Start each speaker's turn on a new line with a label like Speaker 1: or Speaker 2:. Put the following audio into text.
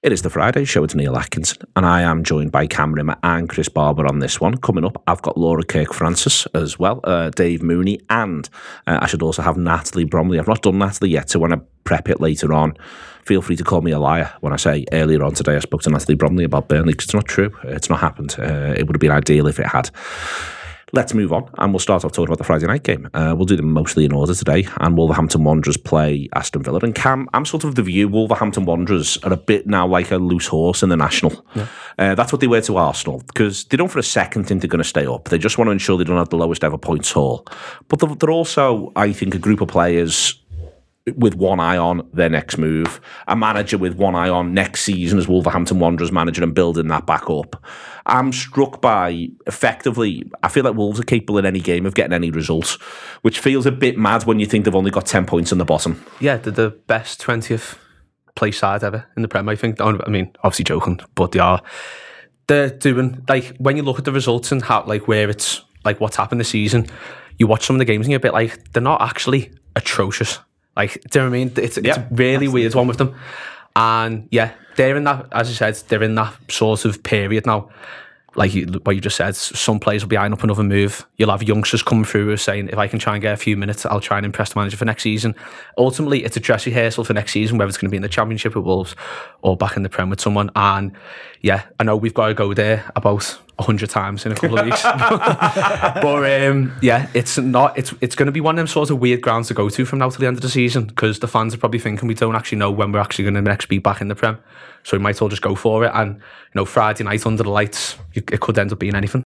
Speaker 1: It is the Friday show. It's Neil Atkinson, and I am joined by Cam Rimmer and Chris Barber on this one. Coming up, I've got Laura Kirk-Francis as well, Dave Mooney, and I should also have Natalie Bromley. I've not done Natalie yet, so when I prep it later on, feel free to call me a liar when I say earlier on today I spoke to Natalie Bromley about Burnley, because it's not true. It's not happened. It would have been ideal if it had. Let's move on, and we'll start off talking about the Friday night game. We'll do them mostly in order today, and Wolverhampton Wanderers play Aston Villa. And Cam, I'm sort of the view Wolverhampton Wanderers are a bit now like a loose horse in the National. Yeah. That's what they were to Arsenal, because they don't for a second think they're going to stay up. They just want to ensure they don't have the lowest ever points haul. But they're also, I think, a group of players with one eye on their next move, a manager with one eye on next season as Wolverhampton Wanderers manager and building that back up. I'm struck by, effectively, I feel like Wolves are capable in any game of getting any results, which feels a bit mad when you think they've only got 10 points in the bottom.
Speaker 2: Yeah, they're the best 20th place side ever in the Prem, I think. I mean, obviously joking, but they are. They're doing, like, when you look at the results and how, like, where it's, like, what's happened this season, you watch some of the games and you're a bit like, they're not actually atrocious. Like, do you know what I mean? It's a really absolutely weird one with them. And yeah, they're in that, as I said, they're in that sort of period now. Like what you just said, some players will be eyeing up another move. You'll have youngsters coming through who are saying, if I can try and get a few minutes, I'll try and impress the manager for next season. Ultimately, it's a dress rehearsal for next season, whether it's going to be in the Championship with Wolves or back in the Prem with someone. And yeah, I know we've got to go there about 100 times in a couple of weeks. But yeah, it's going to be one of them sort of weird grounds to go to from now till the end of the season, because the fans are probably thinking we don't actually know when we're actually going to next be back in the Prem. So we might all just go for it. And, you know, Friday night under the lights, it could end up being anything.